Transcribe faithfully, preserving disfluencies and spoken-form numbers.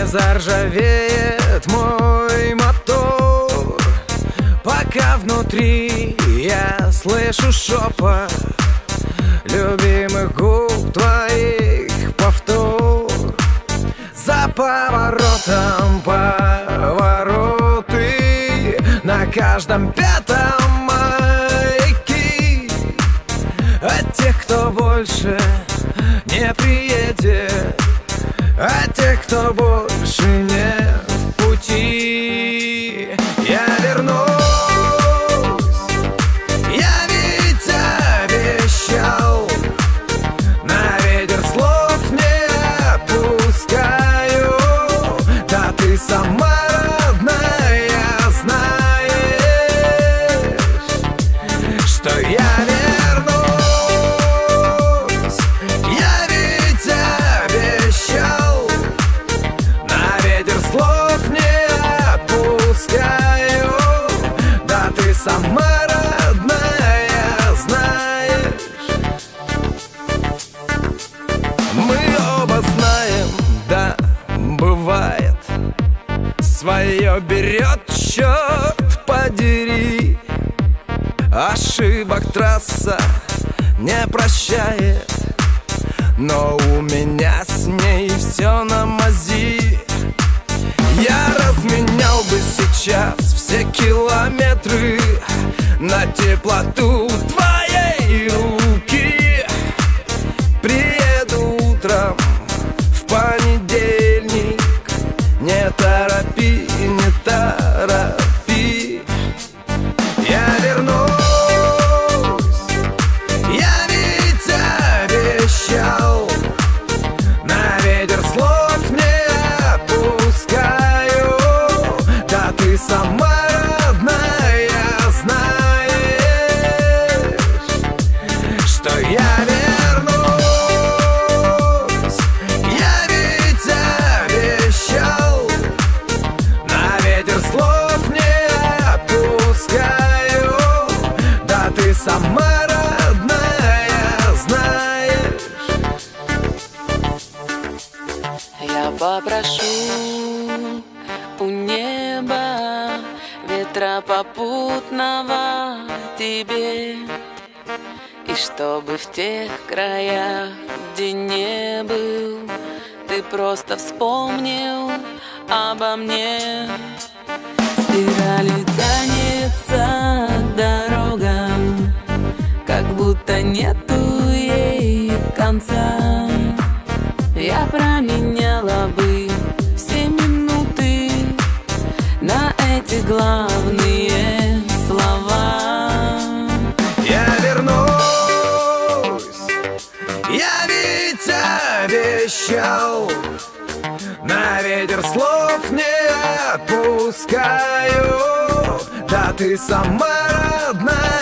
заржавеет мой мотор, пока внутри я слышу шепот любимых губ твоих повтор. За поворотом повороты, на каждом пятом маяки от тех, кто больше не приедет, от тех, кто больше не в пути. Я вернусь, я ведь обещал, на ветер слов не отпускаю. Да ты сама родная знаешь, что я вернусь. Я ведь обещал, на ветер слов не отпускаю. Да ты сама родная знаешь. Мы оба знаем, да, бывает, свое берет, черт подери. Ошибок трасса не прощает, но у меня с ней все на мази. Я разменял бы сейчас все километры на теплоту твоей руки. Приеду утром в понедельник, не торопи, не торопи. Я вернусь, я ведь обещал, на ветер слов не отпускаю. Да ты сама родная знаешь, что я вернусь. Я ведь обещал, на ветер слов не отпускаю. Да ты сама родная знаешь. Я попрошу у неба ветра попутного тебе, и чтобы в тех краях, где не был, ты просто вспомнил обо мне. Спиралью тянется дорога, как будто нету ей конца. Я променяла бы все минуты на эти главные слова. Я вернусь, я ведь обещал, на ветер слов не отпускаю. Да ты сама родная